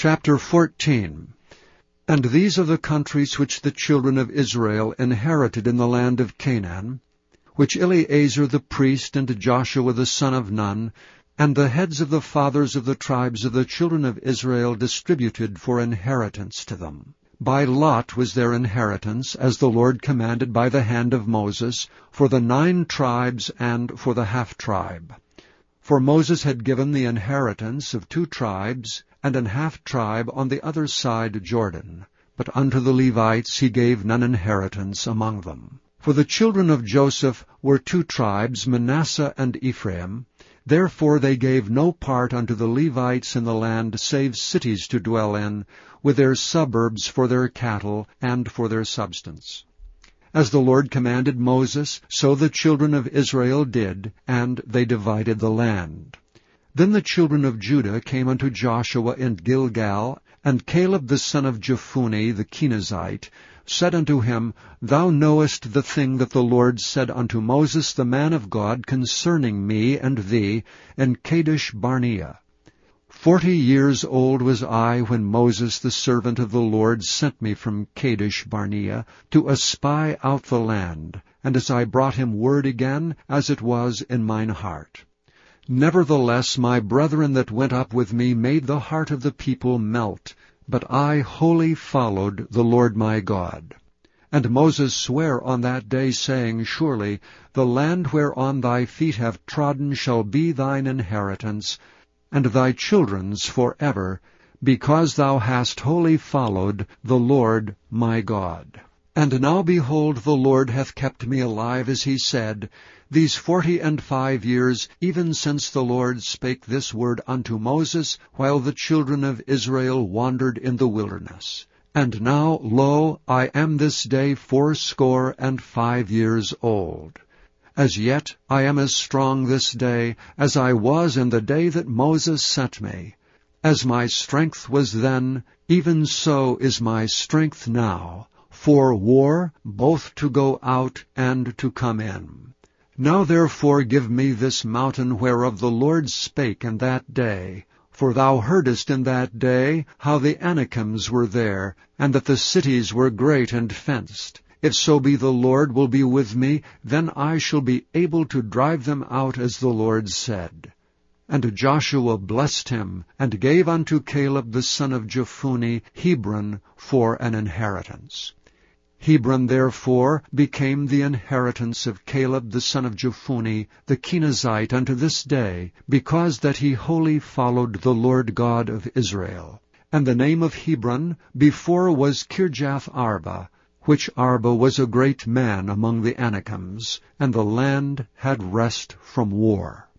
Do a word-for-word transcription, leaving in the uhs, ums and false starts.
Chapter fourteen. And these are the countries which the children of Israel inherited in the land of Canaan, which Eleazar the priest and Joshua the son of Nun, and the heads of the fathers of the tribes of the children of Israel distributed for inheritance to them. By lot was their inheritance, as the Lord commanded by the hand of Moses, for the nine tribes and for the half-tribe. For Moses had given the inheritance of two tribes, and an half-tribe on the other side Jordan. But unto the Levites he gave none inheritance among them. For the children of Joseph were two tribes, Manasseh and Ephraim. Therefore they gave no part unto the Levites in the land, save cities to dwell in, with their suburbs for their cattle and for their substance. As the Lord commanded Moses, so the children of Israel did, and they divided the land. Then the children of Judah came unto Joshua in Gilgal, and Caleb the son of Jephunneh the Kenizzite said unto him, Thou knowest the thing that the Lord said unto Moses the man of God concerning me and thee in Kadesh Barnea. Forty years old was I when Moses the servant of the Lord sent me from Kadesh Barnea to espy out the land, and as I brought him word again, as it was in mine heart. Nevertheless my brethren that went up with me made the heart of the people melt, but I wholly followed the Lord my God. And Moses sware on that day, saying, Surely the land whereon thy feet have trodden shall be thine inheritance, and thy children's for ever, because thou hast wholly followed the Lord my God. And now behold, the Lord hath kept me alive, as he said, these forty and five years, even since the Lord spake this word unto Moses, while the children of Israel wandered in the wilderness. And now, lo, I am this day fourscore and five years old. As yet I am as strong this day as I was in the day that Moses sent me. As my strength was then, even so is my strength now, for war, both to go out and to come in. Now therefore give me this mountain whereof the Lord spake in that day. For thou heardest in that day how the Anakims were there, and that the cities were great and fenced. If so be the Lord will be with me, then I shall be able to drive them out as the Lord said. And Joshua blessed him, and gave unto Caleb the son of Jephunneh Hebron for an inheritance. Hebron therefore became the inheritance of Caleb the son of Jephunneh the Kenizzite unto this day, because that he wholly followed the Lord God of Israel. And the name of Hebron before was Kirjath Arba, which Arba was a great man among the Anakims, and the land had rest from war.